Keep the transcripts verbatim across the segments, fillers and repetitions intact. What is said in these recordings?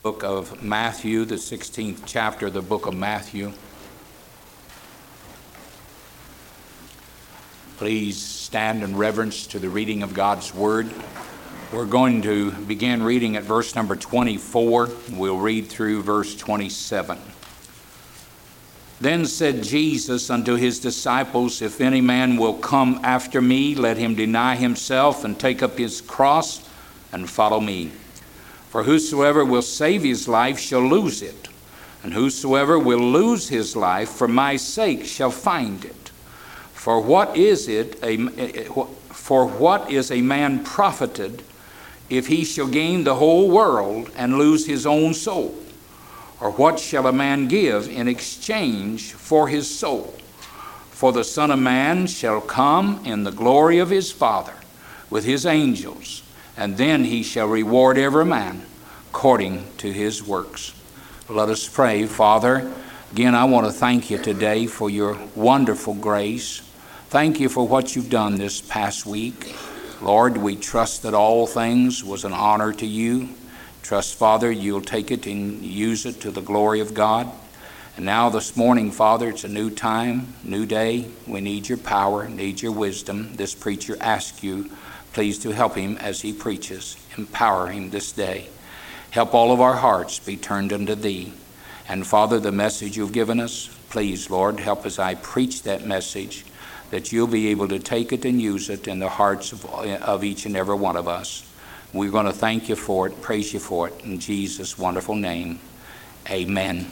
Book of Matthew, the sixteenth chapter of the book of Matthew. Please stand in reverence to the reading of God's Word. We're going to begin reading at verse number twenty-four. We'll read through verse twenty-seven. Then said Jesus unto his disciples, If any man will come after me, let him deny himself and take up his cross and follow me. For whosoever will save his life shall lose it, and whosoever will lose his life for my sake shall find it. For what is it a, for what is a man profited if he shall gain the whole world and lose his own soul? Or what shall a man give in exchange for his soul? For the Son of Man shall come in the glory of his Father with his angels, and then he shall reward every man according to his works. Let us pray. Father, again, I want to thank you today for your wonderful grace. Thank you for what you've done this past week. Lord, we trust that all things was an honor to you. Trust, Father, you'll take it and use it to the glory of God. And now this morning, Father, it's a new time, new day. We need your power, need your wisdom. This preacher asks you, please to help him as he preaches. Empower him this day. Help all of our hearts be turned unto thee. And Father, the message you've given us, please, Lord, help as I preach that message, that you'll be able to take it and use it in the hearts of, of each and every one of us. We're going to thank you for it, praise you for it, in Jesus' wonderful name. Amen.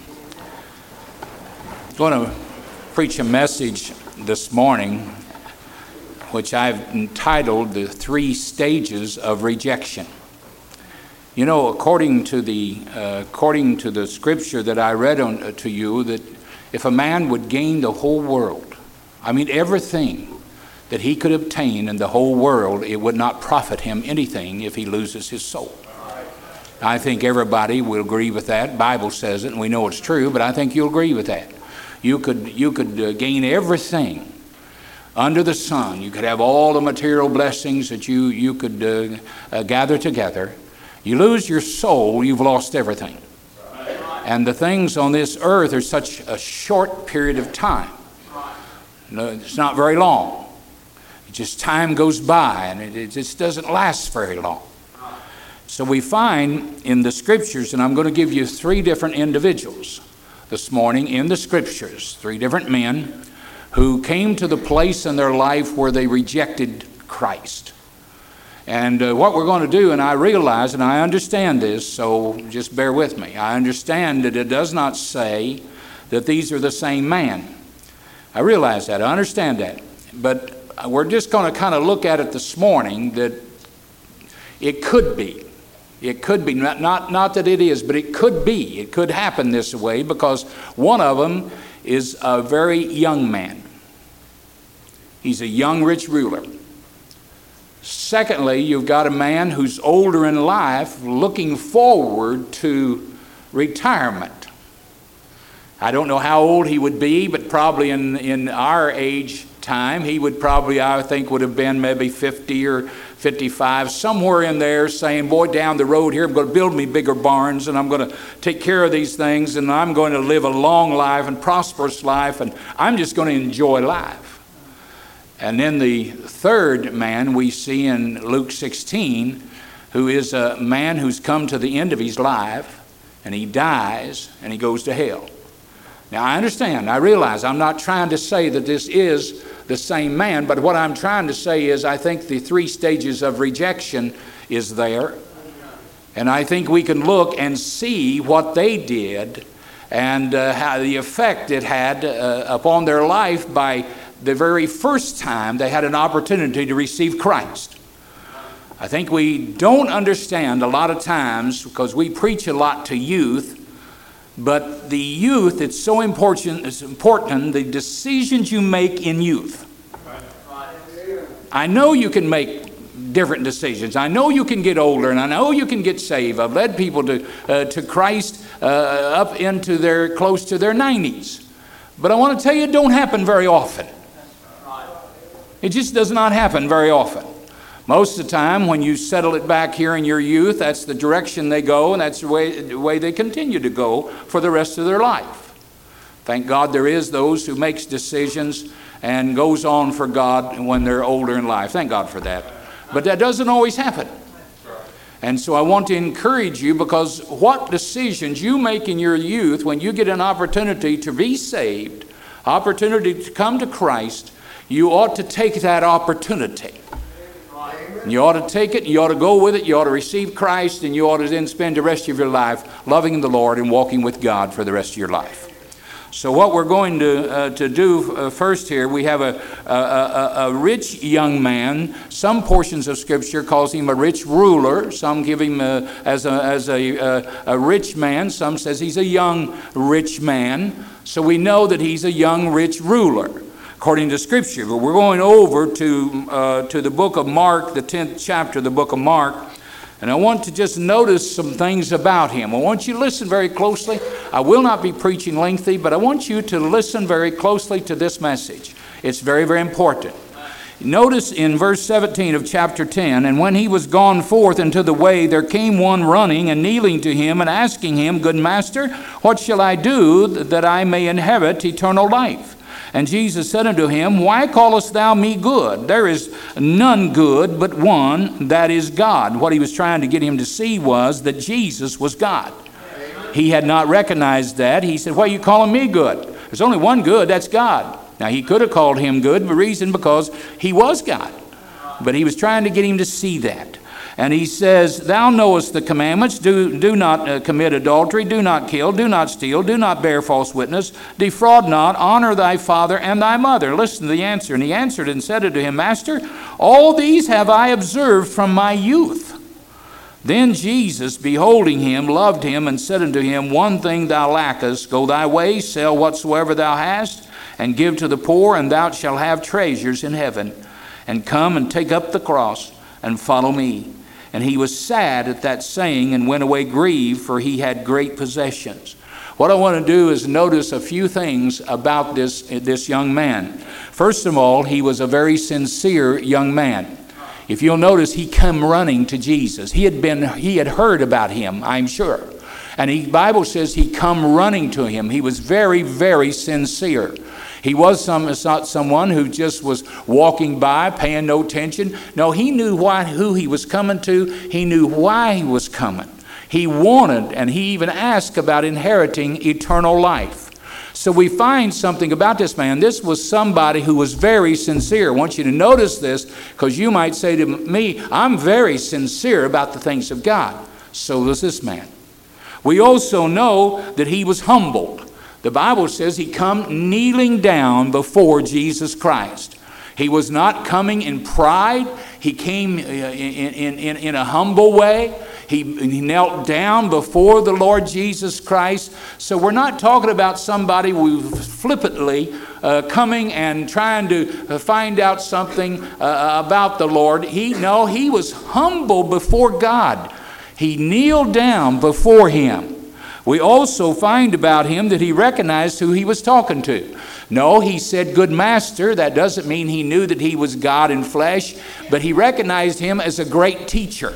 I'm going to preach a message this morning which I've entitled The Three Stages of Rejection. You know, according to the uh, according to the scripture that I read on, uh, to you, that if a man would gain the whole world, I mean everything that he could obtain in the whole world, it would not profit him anything if he loses his soul. I think everybody will agree with that. Bible says it, and we know it's true, but I think you'll agree with that. You could you could uh, gain everything under the sun. You could have all the material blessings that you you could uh, uh, gather together. You lose your soul, you've lost everything. And the things on this earth are such a short period of time. No, it's not very long. It just time goes by, and it, it just doesn't last very long. So we find in the scriptures, and I'm going to give you three different individuals this morning in the scriptures, three different men who came to the place in their life where they rejected Christ. And uh, what we're going to do, and I realize and I understand this, so just bear with me. I understand that it does not say that these are the same man. I realize that. I understand that. But we're just going to kind of look at it this morning that it could be. It could be. Not, not, not that it is, but it could be. It could happen this way because one of them is a very young man. He's a young rich ruler. Secondly, you've got a man who's older in life looking forward to retirement. I don't know how old he would be, but probably in, in our age time, he would probably, I think, would have been maybe fifty or fifty-five, somewhere in there, saying, boy, down the road here, I'm going to build me bigger barns, and I'm going to take care of these things, and I'm going to live a long life and prosperous life, and I'm just going to enjoy life. And then the third man we see in Luke sixteen, who is a man who's come to the end of his life, and he dies, and he goes to hell. Now, I understand, I realize I'm not trying to say that this is the same man, but what I'm trying to say is I think the three stages of rejection is there. And I think we can look and see what they did and uh, how the effect it had uh, upon their life by the very first time they had an opportunity to receive Christ. I think we don't understand a lot of times, because we preach a lot to youth, but the youth, it's so important, it's important the decisions you make in youth. I know you can make different decisions. I know you can get older, and I know you can get saved. I've led people to uh, to Christ uh, up into their close to their nineties. But I want to tell you, it don't happen very often. It just does not happen very often. Most of the time when you settle it back here in your youth, that's the direction they go, and that's the way, the way they continue to go for the rest of their life. Thank God there is those who makes decisions and goes on for God when they're older in life. Thank God for that. But that doesn't always happen. And so I want to encourage you, because what decisions you make in your youth when you get an opportunity to be saved, opportunity to come to Christ, you ought to take that opportunity. You ought to take it, you ought to go with it, you ought to receive Christ, and you ought to then spend the rest of your life loving the Lord and walking with God for the rest of your life. So what we're going to uh, to do uh, first here, we have a, a, a, a rich young man. Some portions of Scripture calls him a rich ruler. Some give him a, as, a, as a, a, a rich man. Some says he's a young rich man. So we know that he's a young rich ruler, according to Scripture. But we're going over to, uh, to the book of Mark, the tenth chapter of the book of Mark. And I want to just notice some things about him. I want you to listen very closely. I will not be preaching lengthy, but I want you to listen very closely to this message. It's very, very important. Notice in verse seventeen of chapter ten, and when he was gone forth into the way, there came one running and kneeling to him and asking him, Good master, what shall I do that I may inherit eternal life? And Jesus said unto him, Why callest thou me good? There is none good but one, that is God. What he was trying to get him to see was that Jesus was God. He had not recognized that. He said, Why are you calling me good? There's only one good, that's God. Now he could have called him good, the reason because he was God. But he was trying to get him to see that. And he says, Thou knowest the commandments, do, do not uh, commit adultery, do not kill, do not steal, do not bear false witness, defraud not, honor thy father and thy mother. Listen to the answer. And he answered and said unto him, Master, all these have I observed from my youth. Then Jesus, beholding him, loved him, and said unto him, One thing thou lackest, go thy way, sell whatsoever thou hast, and give to the poor, and thou shalt have treasures in heaven. And come and take up the cross, and follow me. And he was sad at that saying, and went away grieved, for he had great possessions. What I want to do is notice a few things about this, this young man. First of all, he was a very sincere young man. If you'll notice, he came running to Jesus. He had been, he had heard about him, I'm sure. And the Bible says he come running to him. He was very, very sincere. He was some, not someone who just was walking by, paying no attention. No, he knew why, who he was coming to. He knew why he was coming. He wanted, and he even asked about inheriting eternal life. So we find something about this man. This was somebody who was very sincere. I want you to notice this, because you might say to me, I'm very sincere about the things of God. So was this man. We also know that he was humbled. The Bible says he come kneeling down before Jesus Christ. He was not coming in pride. He came in, in, in, in a humble way. He, he knelt down before the Lord Jesus Christ. So we're not talking about somebody who flippantly uh, coming and trying to find out something uh, about the Lord. He, no, he was humble before God. He kneeled down before him. We also find about him that he recognized who he was talking to. No, he said, Good master. That doesn't mean he knew that he was God in flesh, but he recognized him as a great teacher.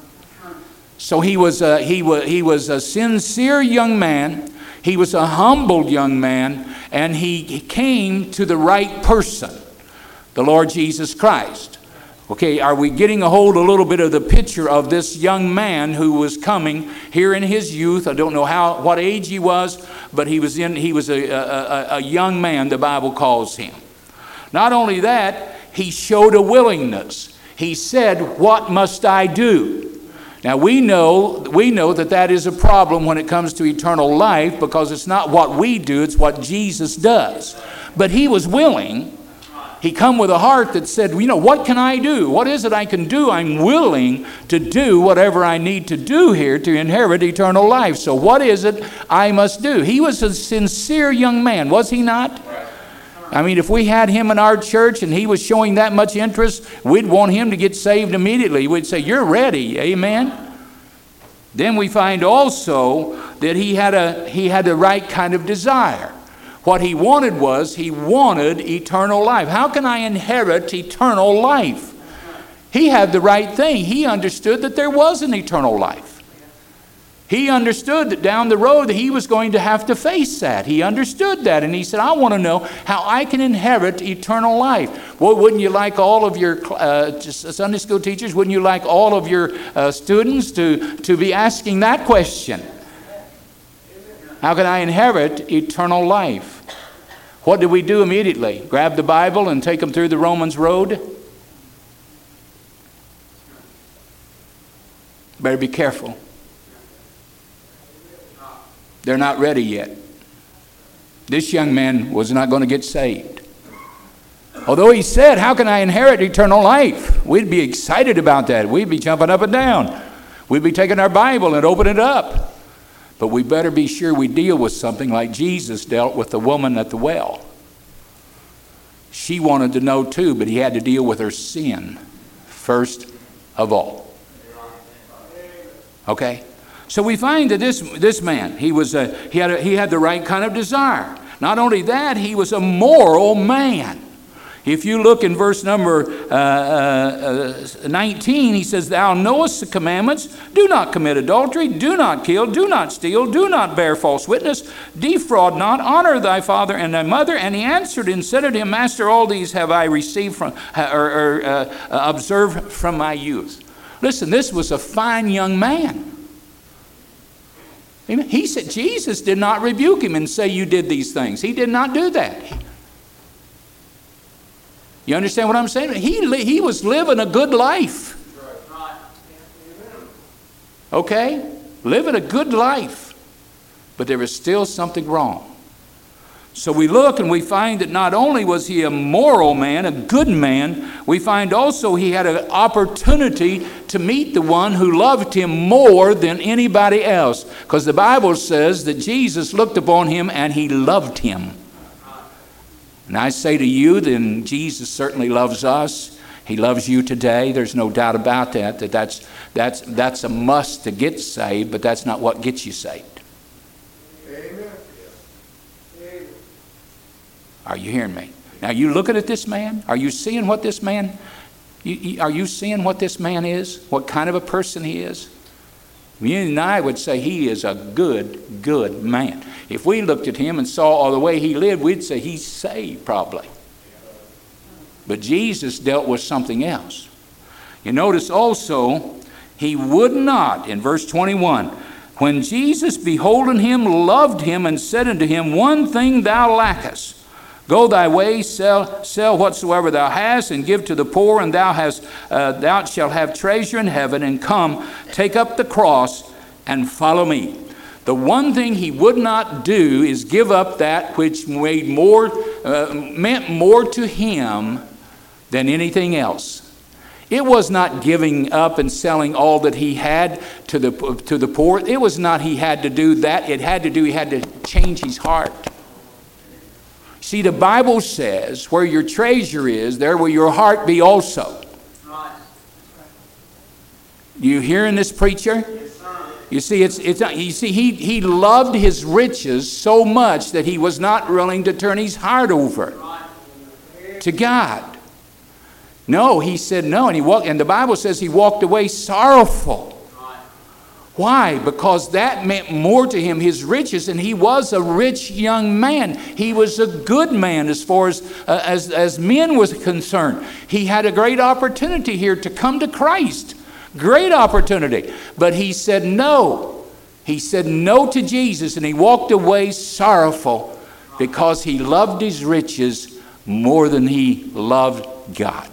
So he was a, he was, he was a sincere young man. He was a humbled young man, and he came to the right person, the Lord Jesus Christ. Okay, are we getting a hold a little bit of the picture of this young man who was coming here in his youth? I don't know how what age he was, but he was in he was a, a, a young man, the Bible calls him. Not only that, he showed a willingness. He said, What must I do? Now we know we know that that is a problem when it comes to eternal life, because it's not what we do, it's what Jesus does. But he was willing. He come with a heart that said, you know, what can I do? What is it I can do? I'm willing to do whatever I need to do here to inherit eternal life. So what is it I must do? He was a sincere young man, was he not? I mean, if we had him in our church and he was showing that much interest, we'd want him to get saved immediately. We'd say, you're ready, amen? Then we find also that he had a he had the right kind of desire. What he wanted was, he wanted eternal life. How can I inherit eternal life? He had the right thing. He understood that there was an eternal life. He understood that down the road that he was going to have to face that. He understood that, and he said, I want to know how I can inherit eternal life. Well, wouldn't you like all of your uh, Sunday school teachers, wouldn't you like all of your uh, students to, to be asking that question? How can I inherit eternal life? What do we do immediately? Grab the Bible and take them through the Romans road? Better be careful. They're not ready yet. This young man was not going to get saved. Although he said, how can I inherit eternal life? We'd be excited about that. We'd be jumping up and down. We'd be taking our Bible and opening it up. But we better be sure we deal with something like Jesus dealt with the woman at the well. She wanted to know too, but he had to deal with her sin first of all. Okay? So we find that this, this man, he, was a, he, had a, he had the right kind of desire. Not only that, he was a moral man. If you look in verse number uh, uh, nineteen, he says, thou knowest the commandments, do not commit adultery, do not kill, do not steal, do not bear false witness, defraud not, honor thy father and thy mother. And he answered and said unto him, Master, all these have I received from, or, or uh, observed from my youth. Listen, this was a fine young man. He said, Jesus did not rebuke him and say you did these things. He did not do that. You understand what I'm saying? He, he was living a good life. Okay? Living a good life. But there was still something wrong. So we look and we find that not only was he a moral man, a good man, we find also he had an opportunity to meet the one who loved him more than anybody else. Because the Bible says that Jesus looked upon him and he loved him. And I say to you, then Jesus certainly loves us. He loves you today. There's no doubt about that. That that's, that's, that's a must to get saved, but that's not what gets you saved. Are you hearing me? Now, you looking at this man? Are you seeing what this man, you, you, are you seeing what this man is? What kind of a person he is? You and I would say he is a good, good man. If we looked at him and saw all the way he lived, we'd say he's saved probably. But Jesus dealt with something else. You notice also, he would not, in verse twenty-one, when Jesus, beholding him, loved him and said unto him, one thing thou lackest. Go thy way, sell, sell whatsoever thou hast, and give to the poor, and thou hast, uh, thou shalt have treasure in heaven. And come, take up the cross, and follow me. The one thing he would not do is give up that which made more, uh, meant more to him than anything else. It was not giving up and selling all that he had to the to the poor. It was not he had to do that. It had to do he had to change his heart. See, the Bible says, where your treasure is, there will your heart be also. You hearing this, preacher? You see, it's it's you see, he he loved his riches so much that he was not willing to turn his heart over to God. No, he said no, and he walked, and the Bible says he walked away sorrowful. Why? Because that meant more to him, his riches, and he was a rich young man. He was a good man as far as, uh, as, as men was concerned. He had a great opportunity here to come to Christ. Great opportunity. But he said no. He said no to Jesus, and he walked away sorrowful because he loved his riches more than he loved God.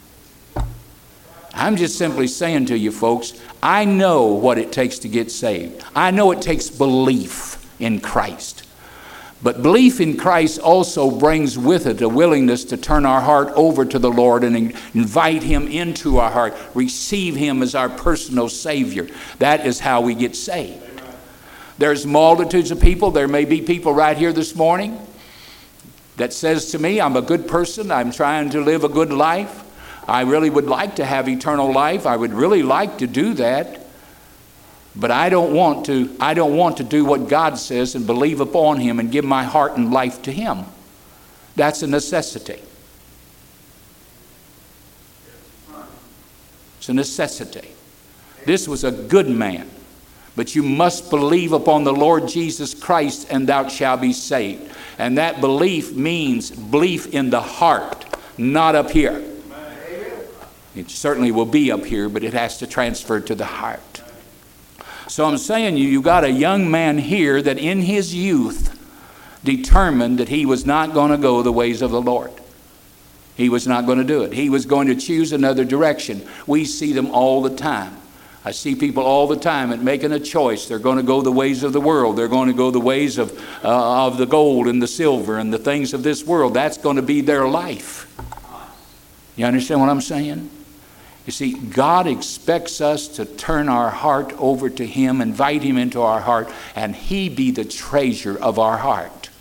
I'm just simply saying to you folks, I know what it takes to get saved. I know it takes belief in Christ. But belief in Christ also brings with it a willingness to turn our heart over to the Lord and invite him into our heart, receive him as our personal Savior. That is how we get saved. There's multitudes of people. There may be people right here this morning that says to me, I'm a good person. I'm trying to live a good life. I really would like to have eternal life. I would really like to do that. But I don't want to, I don't want to do what God says and believe upon him and give my heart and life to him. That's a necessity. It's a necessity. This was a good man. But you must believe upon the Lord Jesus Christ, and thou shalt be saved. And that belief means belief in the heart, not up here. It certainly will be up here, but it has to transfer to the heart. So I'm saying you, you got a young man here that in his youth determined that he was not going to go the ways of the Lord. He was not going to do it. He was going to choose another direction. We see them all the time. I see people all the time at making a choice. They're going to go the ways of the world. They're going to go the ways of, uh, of the gold and the silver and the things of this world. That's going to be their life. You understand what I'm saying? You see, God expects us to turn our heart over to Him, invite Him into our heart, and He be the treasure of our heart.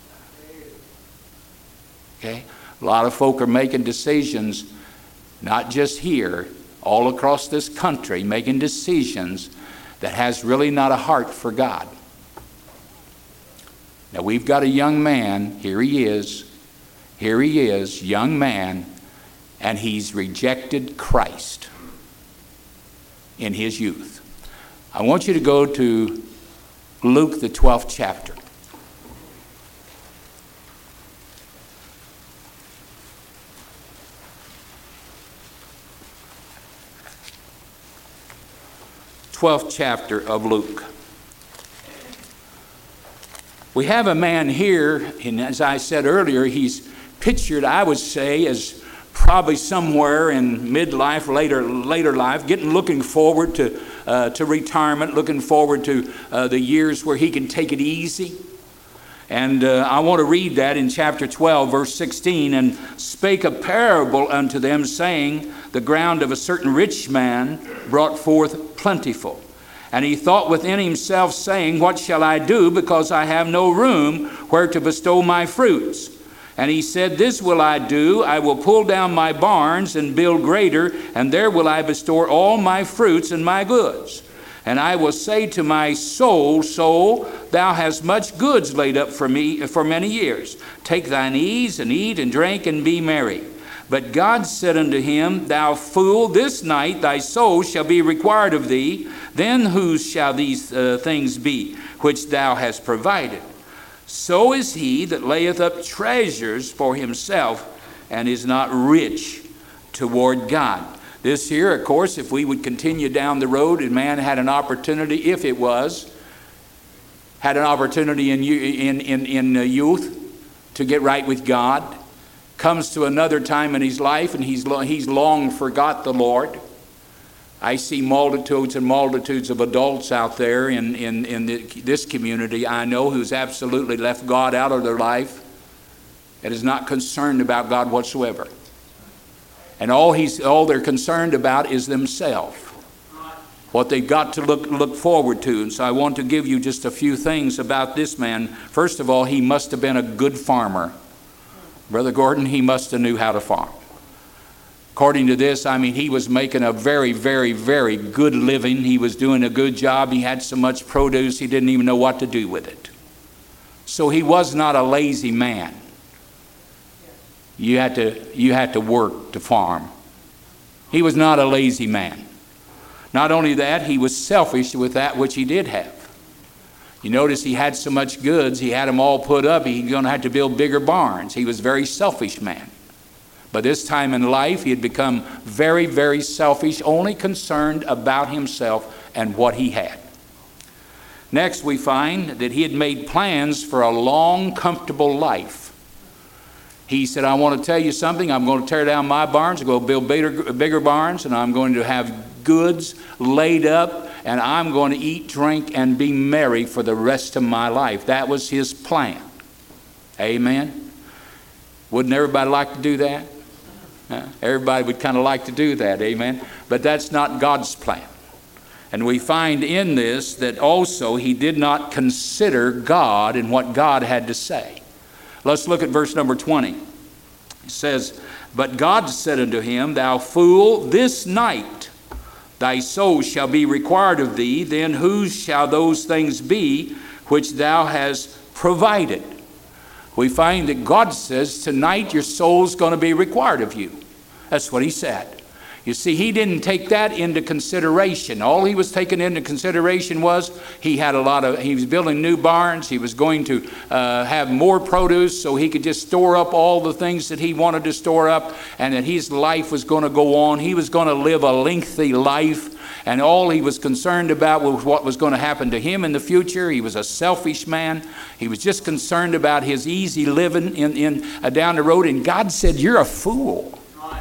Okay? A lot of folk are making decisions, not just here, all across this country, making decisions that has really not a heart for God. Now we've got a young man, here he is, here he is, young man, and he's rejected Christ in his youth. I want you to go to Luke, the twelfth chapter. twelfth chapter of Luke. We have a man here, and as I said earlier, he's pictured, I would say, as probably somewhere in midlife, later later life, getting looking forward to uh, to retirement, looking forward to uh, the years where he can take it easy. And uh, I want to read that in chapter twelve, verse sixteen. And spake a parable unto them, saying, the ground of a certain rich man brought forth plentiful. And he thought within himself, saying, what shall I do, because I have no room where to bestow my fruits? And he said, this will I do, I will pull down my barns and build greater, and there will I bestow all my fruits and my goods. And I will say to my soul, soul, thou hast much goods laid up for me for many years. Take thine ease, and eat, and drink, and be merry. But God said unto him, thou fool, this night thy soul shall be required of thee. Then whose shall these uh, things be, which thou hast provided? So is he that layeth up treasures for himself, and is not rich toward God. This here, of course, if we would continue down the road, and man had an opportunity, if it was, had an opportunity in, in, in, in youth to get right with God, comes to another time in his life, and he's, he's long forgot the Lord. I see multitudes and multitudes of adults out there in, in, in the, this community I know who's absolutely left God out of their life and is not concerned about God whatsoever. And all, he's, all they're concerned about is themselves, what they've got to look, look forward to. And so I want to give you just a few things about this man. First of all, he must have been a good farmer. Brother Gordon, he must have knew how to farm. According to this, I mean, he was making a very, very, very good living. He was doing a good job. He had so much produce, he didn't even know what to do with it. So he was not a lazy man. You had to, you had to work to farm. He was not a lazy man. Not only that, he was selfish with that which he did have. You notice he had so much goods, he had them all put up, he's going to have to build bigger barns. He was a very selfish man. By this time in life, he had become very, very selfish, only concerned about himself and what he had. Next, we find that he had made plans for a long, comfortable life. He said, I want to tell you something. I'm going to tear down my barns, I'm going to build bigger, bigger barns, and I'm going to have goods laid up, and I'm going to eat, drink, and be merry for the rest of my life. That was his plan. Amen. Wouldn't everybody like to do that? Uh, everybody would kind of like to do that, amen? But that's not God's plan. And we find in this that also he did not consider God and what God had to say. Let's look at verse number twenty. It says, but God said unto him, thou fool, this night thy soul shall be required of thee. Then whose shall those things be which thou hast provided? We find that God says, tonight your soul's going to be required of you. That's what he said. You see, he didn't take that into consideration. All he was taking into consideration was he had a lot of, he was building new barns. He was going to uh, have more produce so he could just store up all the things that he wanted to store up, and that his life was going to go on. He was going to live a lengthy life, and all he was concerned about was what was going to happen to him in the future. He was a selfish man. He was just concerned about his easy living in, in uh, down the road, and God said, "You're a fool.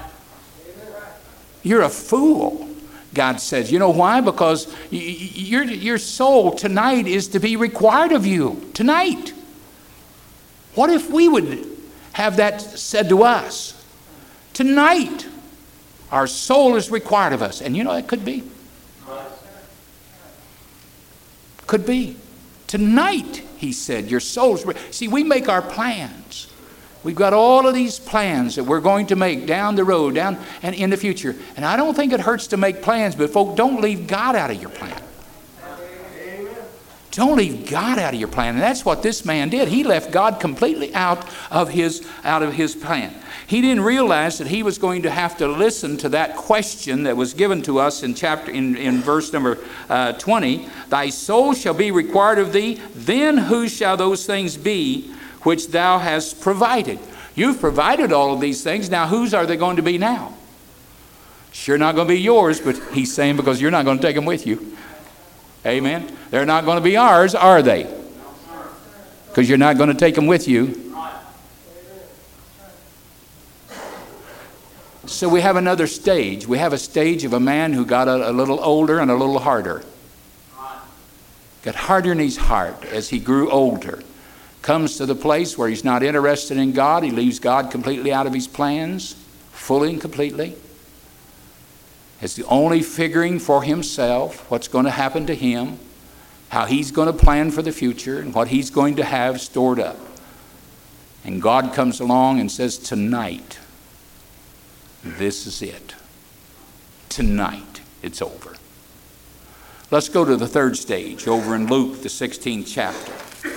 You're a fool." God says, you know why? Because y- y- your, your soul tonight is to be required of you. Tonight. What if we would have that said to us? Tonight, our soul is required of us. And you know, it could be. Could be. Tonight, he said, your soul's... Re- See, we make our plans. We've got all of these plans that we're going to make down the road, down and in the future. And I don't think it hurts to make plans, but folks, don't leave God out of your plan. Don't leave God out of your plan. And that's what this man did. He left God completely out of his, out of his plan. He didn't realize that he was going to have to listen to that question that was given to us in chapter in, in verse number uh, twenty. Thy soul shall be required of thee, then whose shall those things be which thou hast provided? You've provided all of these things. Now whose are they going to be now? Sure not going to be yours, but he's saying because you're not going to take them with you. Amen. They're not going to be ours, are they? Because you're not going to take them with you. So we have another stage. We have a stage of a man who got a, a little older and a little harder. Got harder in his heart as he grew older. Comes to the place where he's not interested in God. He leaves God completely out of his plans, fully and completely. It's the only figuring for himself what's going to happen to him, how he's going to plan for the future, and what he's going to have stored up. And God comes along and says, tonight, this is it. Tonight, it's over. Let's go to the third stage over in Luke, the sixteenth chapter.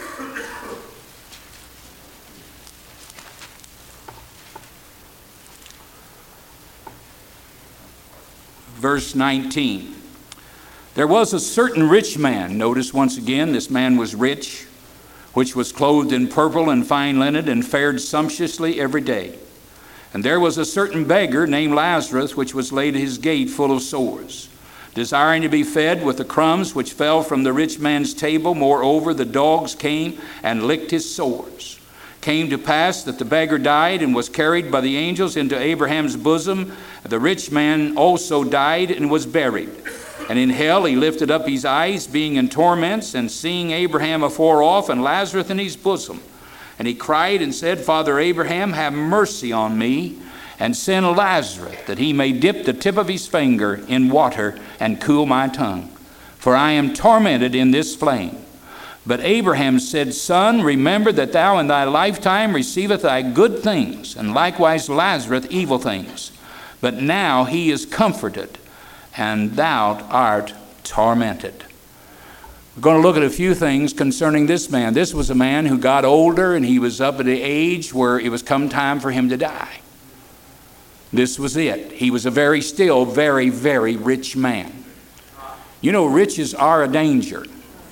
Verse nineteen. There was a certain rich man. Notice once again, this man was rich, which was clothed in purple and fine linen, and fared sumptuously every day. And there was a certain beggar named Lazarus, which was laid at his gate full of sores, desiring to be fed with the crumbs which fell from the rich man's table. Moreover, the dogs came and licked his sores. Came to pass that the beggar died and was carried by the angels into Abraham's bosom. The rich man also died and was buried. And in hell he lifted up his eyes, being in torments, and seeing Abraham afar off and Lazarus in his bosom. And he cried and said, Father Abraham, have mercy on me, and send Lazarus, that he may dip the tip of his finger in water and cool my tongue. For I am tormented in this flame. But Abraham said, Son, remember that thou in thy lifetime receivest thy good things, and likewise Lazarus evil things. But now he is comforted, and thou art tormented. We're going to look at a few things concerning this man. This was a man who got older, and he was up at the age where it was come time for him to die. This was it. He was a very still, very, very rich man. You know, riches are a danger.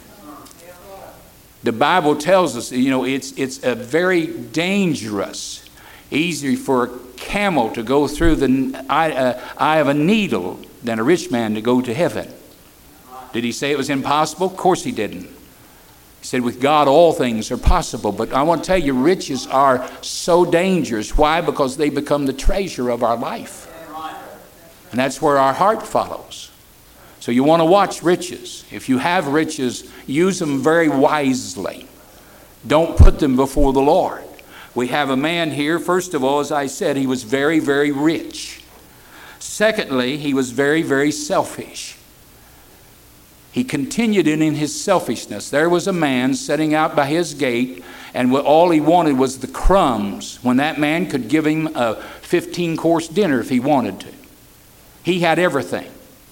The Bible tells us, you know, it's it's a very dangerous, easy for a camel to go through the eye, uh, eye of a needle than a rich man to go to heaven. Did he say it was impossible? Of course he didn't. He said with God all things are possible. But I want to tell you, riches are so dangerous. Why? Because they become the treasure of our life. And that's where our heart follows. So you want to watch riches. If you have riches, use them very wisely. Don't put them before the Lord. We have a man here, first of all, as I said, he was very, very rich. Secondly, he was very, very selfish. He continued in, in his selfishness. There was a man sitting out by his gate, and all he wanted was the crumbs, when that man could give him a fifteen-course dinner if he wanted to. He had everything.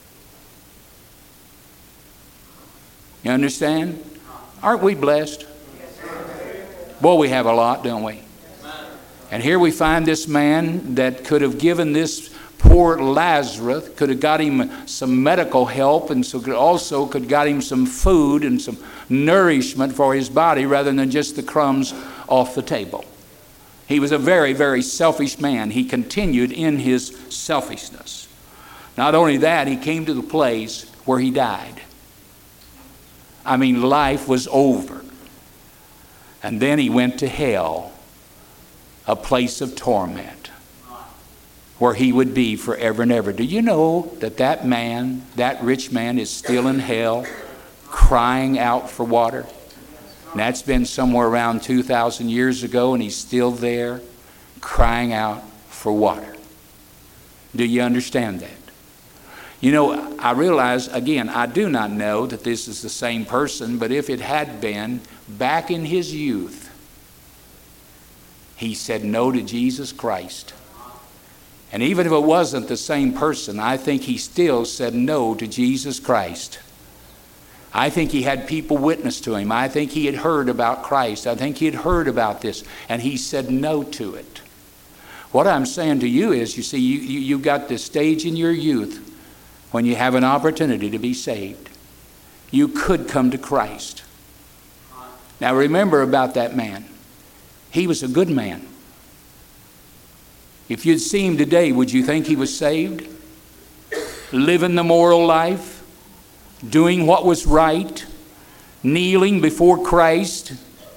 You understand? Aren't we blessed? Boy, we have a lot, don't we? And here we find this man that could have given this poor Lazarus, could have got him some medical help, and so could also could got him some food and some nourishment for his body rather than just the crumbs off the table. He was a very, very selfish man. He continued in his selfishness. Not only that, he came to the place where he died. I mean, life was over. And then he went to hell, a place of torment, where he would be forever and ever. Do you know that that man, that rich man, is still in hell, crying out for water? And that's been somewhere around two thousand years ago, and he's still there, crying out for water. Do you understand that? You know, I realize, again, I do not know that this is the same person, but if it had been, back in his youth, he said no to Jesus Christ. And even if it wasn't the same person, I think he still said no to Jesus Christ. I think he had people witness to him. I think he had heard about Christ. I think he had heard about this, and he said no to it. What I'm saying to you is, you see, you, you, you've got this stage in your youth when you have an opportunity to be saved. You could come to Christ. Now remember about that man. He was a good man. If you'd see him today, would you think he was saved? Living the moral life? Doing what was right? Kneeling before Christ?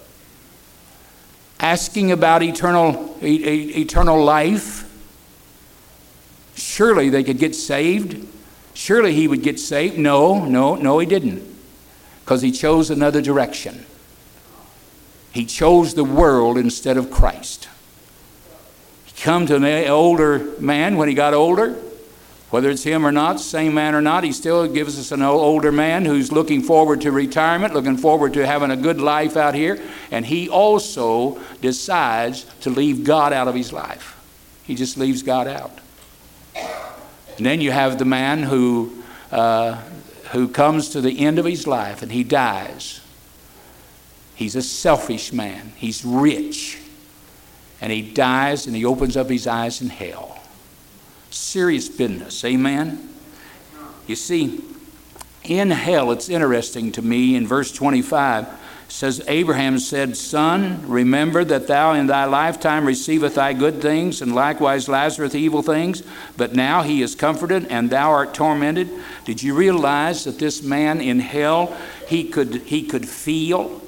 Asking about eternal, e- e- eternal life? Surely they could get saved. Surely he would get saved. No, no, no, he didn't. Because he chose another direction. He chose the world instead of Christ. He come to an older man when he got older. Whether it's him or not, same man or not, he still gives us an older man who's looking forward to retirement, looking forward to having a good life out here. And he also decides to leave God out of his life. He just leaves God out. And then you have the man who, uh, who comes to the end of his life and he dies. He's a selfish man. He's rich. And he dies and he opens up his eyes in hell. Serious business. Amen? You see, in hell, it's interesting to me, in verse twenty-five, it says, Abraham said, Son, remember that thou in thy lifetime receiveth thy good things, and likewise Lazarus evil things, but now he is comforted, and thou art tormented. Did you realize that this man in hell, he could, he could feel?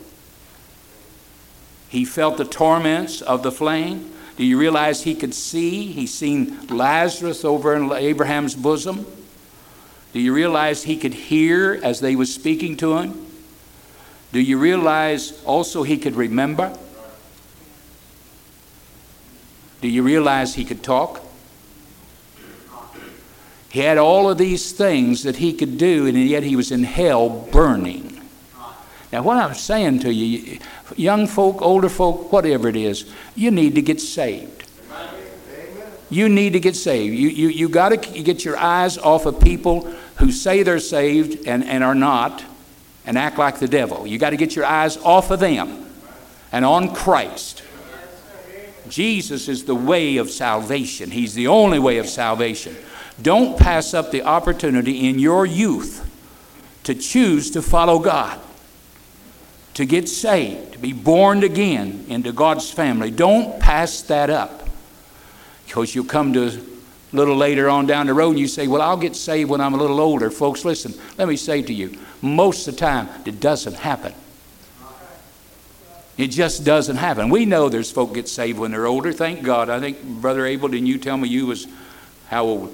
He felt the torments of the flame. Do you realize he could see? He's seen Lazarus over in Abraham's bosom. Do you realize he could hear as they were speaking to him? Do you realize also he could remember? Do you realize he could talk? He had all of these things that he could do, and yet he was in hell burning. Now, what I'm saying to you, young folk, older folk, whatever it is, you need to get saved. You need to get saved. You, you, you got to get your eyes off of people who say they're saved and, and are not and act like the devil. You got to get your eyes off of them and on Christ. Jesus is the way of salvation. He's the only way of salvation. Don't pass up the opportunity in your youth to choose to follow God, to get saved, to be born again into God's family. Don't pass that up, because you'll come to a little later on down the road and you say, well, I'll get saved when I'm a little older. Folks, listen, let me say to you, most of the time it doesn't happen. It just doesn't happen. We know there's folk get saved when they're older. Thank God. I think, Brother Abel, didn't you tell me you was how old?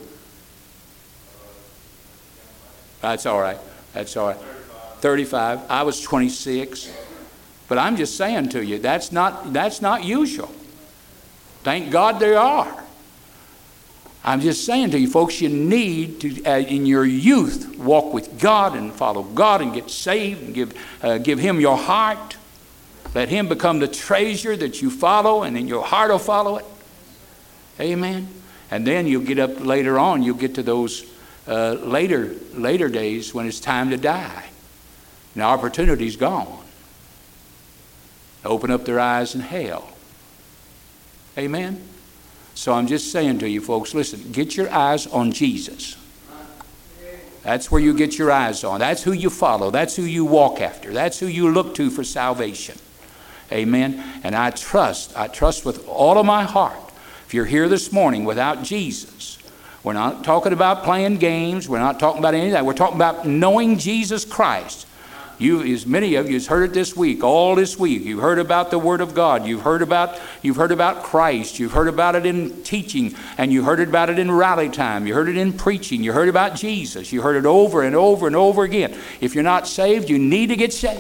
That's all right. That's all right. thirty-five. I was twenty-six. But I'm just saying to you, that's not, that's not usual. Thank God there are. I'm just saying to you, folks, you need to, uh, in your youth, walk with God and follow God and get saved and give, uh, give Him your heart. Let Him become the treasure that you follow, and then your heart will follow it. Amen. And then you'll get up later on, you'll get to those uh, later, later days when it's time to die. And the opportunity's gone. Open up their eyes in hell. Amen. So I'm just saying to you folks, listen, get your eyes on Jesus. That's where you get your eyes on. That's who you follow. That's who you walk after. That's who you look to for salvation. Amen. And I trust, I trust with all of my heart, if you're here this morning without Jesus, we're not talking about playing games. We're not talking about any of that. We're talking about knowing Jesus Christ. You, as many of you, has heard it this week, all this week. You've heard about the Word of God. You've heard about, you've heard about Christ. You've heard about it in teaching, and you heard about it in rally time. You heard it in preaching. You heard about Jesus. You heard it over and over and over again. If you're not saved, you need to get saved.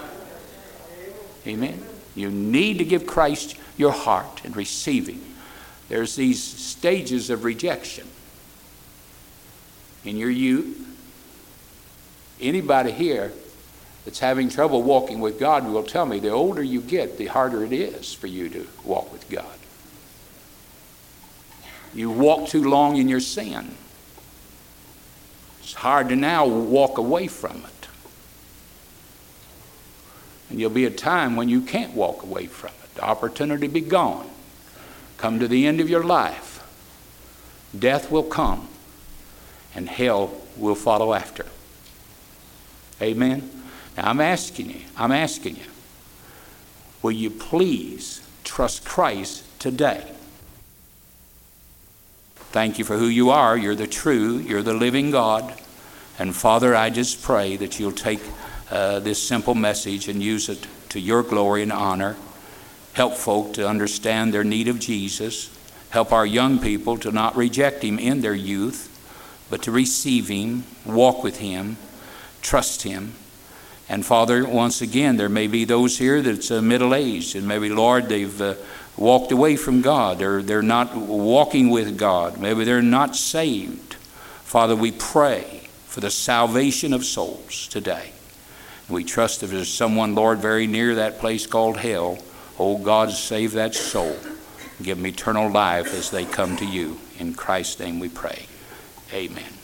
Amen. You need to give Christ your heart and receive Him. There's these stages of rejection in your youth. Anybody here that's having trouble walking with God will tell me the older you get, the harder it is for you to walk with God. You walk too long in your sin. It's hard to now walk away from it. And there'll be a time when you can't walk away from it. The opportunity be gone. Come to the end of your life. Death will come, and hell will follow after. Amen. Now I'm asking you, I'm asking you, will you please trust Christ today? Thank you for who you are. You're the true, you're the living God. And Father, I just pray that you'll take uh, this simple message and use it to your glory and honor. Help folk to understand their need of Jesus. Help our young people to not reject Him in their youth, but to receive Him, walk with Him, trust Him. And Father, once again, there may be those here that's uh, middle-aged, and maybe, Lord, they've uh, walked away from God. They're, they're not walking with God. Maybe they're not saved. Father, we pray for the salvation of souls today. And we trust if there's someone, Lord, very near that place called hell, oh God, save that soul. Give them eternal life as they come to you. In Christ's name we pray. Amen.